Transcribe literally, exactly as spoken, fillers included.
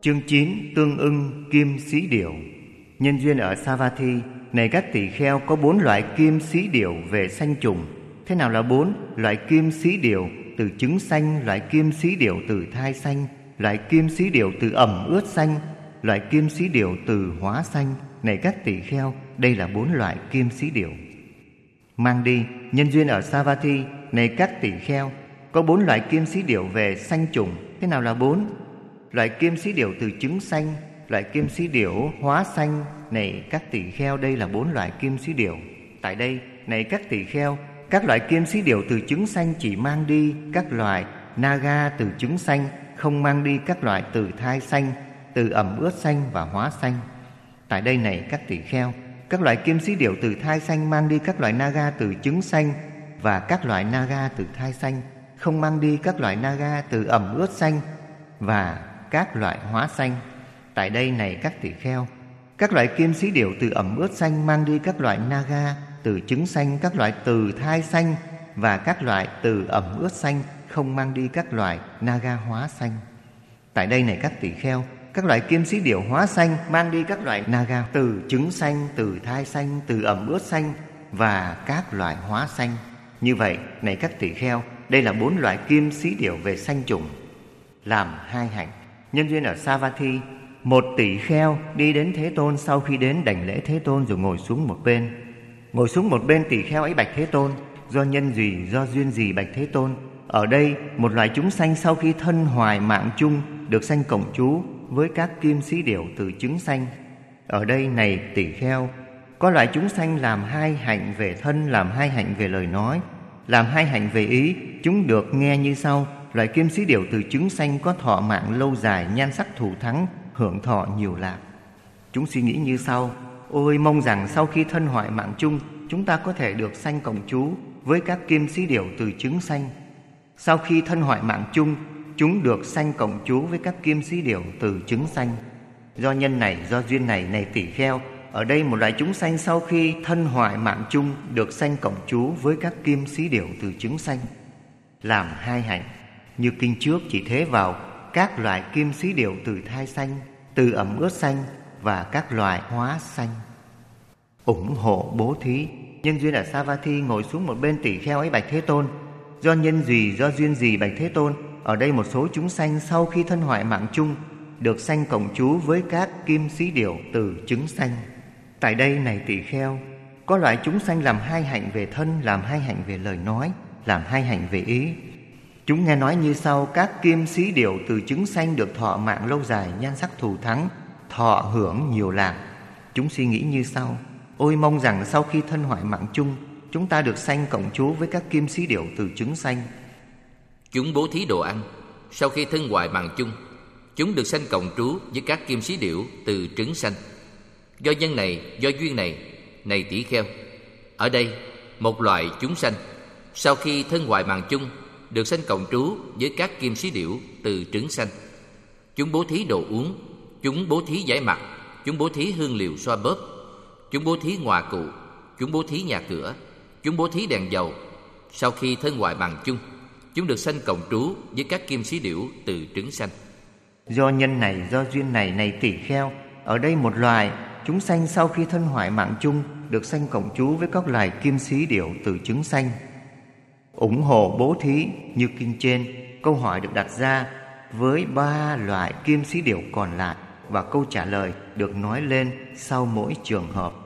Chương chín tương ưng kim sĩ điểu. Nhân duyên ở Savatthi, này các tỳ kheo, có bốn loại kim sĩ điểu về sanh trùng. Thế nào là bốn? Loại kim sĩ điểu từ trứng sanh, loại kim sĩ điểu từ thai sanh, loại kim sĩ điểu từ ẩm ướt sanh, loại kim sĩ điểu từ hóa sanh. Này các tỳ kheo, đây là bốn loại kim sĩ điểu. Mang đi, nhân duyên ở Savatthi, này các tỳ kheo, có bốn loại kim sĩ điểu về sanh trùng. Thế nào là bốn? Loại kim sĩ điểu từ trứng sanh, loại kim sĩ điểu hóa sanh. Này các tỳ kheo, đây là bốn loại kim sĩ điểu. Tại đây, này các tỳ kheo, các loại kim sĩ điểu từ trứng sanh chỉ mang đi các loại naga từ trứng sanh, không mang đi các loại từ thai sanh, từ ẩm ướt sanh và hóa sanh. Tại đây này các tỳ kheo, các loại kim sĩ điểu từ thai sanh mang đi các loại naga từ trứng sanh và các loại naga từ thai sanh, không mang đi các loại naga từ ẩm ướt sanh và các loại hóa sanh. Tại đây này các tỳ kheo, các loại kim sĩ điểu từ ẩm ướt sanh mang đi các loại naga từ trứng sanh, các loại từ thai sanh và các loại từ ẩm ướt sanh, không mang đi các loại naga hóa sanh. Tại đây này các tỳ kheo, các loại kim sĩ điểu hóa sanh mang đi các loại naga từ trứng sanh, từ thai sanh, từ ẩm ướt sanh và các loại hóa sanh. Như vậy, này các tỳ kheo, đây là bốn loại kim sĩ điểu về sanh trùng. Làm hai hạnh. Nhân duyên ở Savatthi, một tỳ kheo đi đến Thế Tôn, sau khi đến đảnh lễ Thế Tôn rồi ngồi xuống một bên. Ngồi xuống một bên, tỳ kheo ấy bạch Thế Tôn: do nhân gì, do duyên gì bạch Thế Tôn? Ở đây một loại chúng sanh sau khi thân hoài mạng chung được sanh cộng trú với các kim sĩ điểu từ trứng sanh. Ở đây này tỳ kheo, có loại chúng sanh làm hai hạnh về thân, làm hai hạnh về lời nói, làm hai hạnh về ý. Chúng được nghe như sau: loại kim sĩ điểu từ trứng sanh có thọ mạng lâu dài, nhan sắc thù thắng, hưởng thọ nhiều lạc. Chúng suy nghĩ như sau: ôi mong rằng sau khi thân hoại mạng chung, chúng ta có thể được sanh cộng trú với các kim sĩ điểu từ trứng sanh. Sau khi thân hoại mạng chung, chúng được sanh cộng trú với các kim sĩ điểu từ trứng sanh. Do nhân này, do duyên này, này tỳ kheo, ở đây một loại chúng sanh sau khi thân hoại mạng chung được sanh cộng trú với các kim sĩ điểu từ trứng sanh. Làm hai hạnh. Như kinh trước chỉ thế vào các loại kim sĩ điểu từ thai sanh, từ ẩm ướt sanh và các loại hóa sanh. Ủng hộ bố thí. Nhân duyên ở Savatthi, ngồi xuống một bên, tỳ kheo ấy bạch Thế Tôn: do nhân gì, do duyên gì bạch Thế Tôn? Ở đây một số chúng sanh sau khi thân hoại mạng chung được sanh cộng trú với các kim sĩ điểu từ trứng sanh. Tại đây này tỳ kheo, có loại chúng sanh làm hai hạnh về thân, làm hai hạnh về lời nói, làm hai hạnh về ý. Chúng nghe nói như sau: các kim sĩ điểu từ trứng sanh được thọ mạng lâu dài, nhan sắc thù thắng, thọ hưởng nhiều lạc. Chúng suy nghĩ như sau: ôi mong rằng sau khi thân hoại mạng chung, chúng ta được sanh cộng trú với các kim sĩ điểu từ trứng sanh. Chúng bố thí đồ ăn. Sau khi thân hoại mạng chung, chúng được sanh cộng trú với các kim sĩ điểu từ trứng sanh. Do nhân này, do duyên này, này tỷ kheo, ở đây một loại chúng sanh sau khi thân hoại mạng chung được sanh cộng trú với các kim sĩ điểu từ trứng sanh. Chúng bố thí đồ uống, chúng bố thí giải mặt, chúng bố thí hương liệu xoa bóp, chúng bố thí ngọa cụ, chúng bố thí nhà cửa, chúng bố thí đèn dầu. Sau khi thân hoại mạng chung, chúng được sanh cộng trú với các kim sĩ điểu từ trứng sanh. Do nhân này, do duyên này, này tỳ kheo, ở đây một loài chúng sanh sau khi thân hoại mạng chung được sanh cộng trú với các loài kim sĩ điểu từ trứng sanh. Ủng hộ bố thí. Như kinh trên, câu hỏi được đặt ra với ba loại kim sĩ điểu còn lại và câu trả lời được nói lên sau mỗi trường hợp.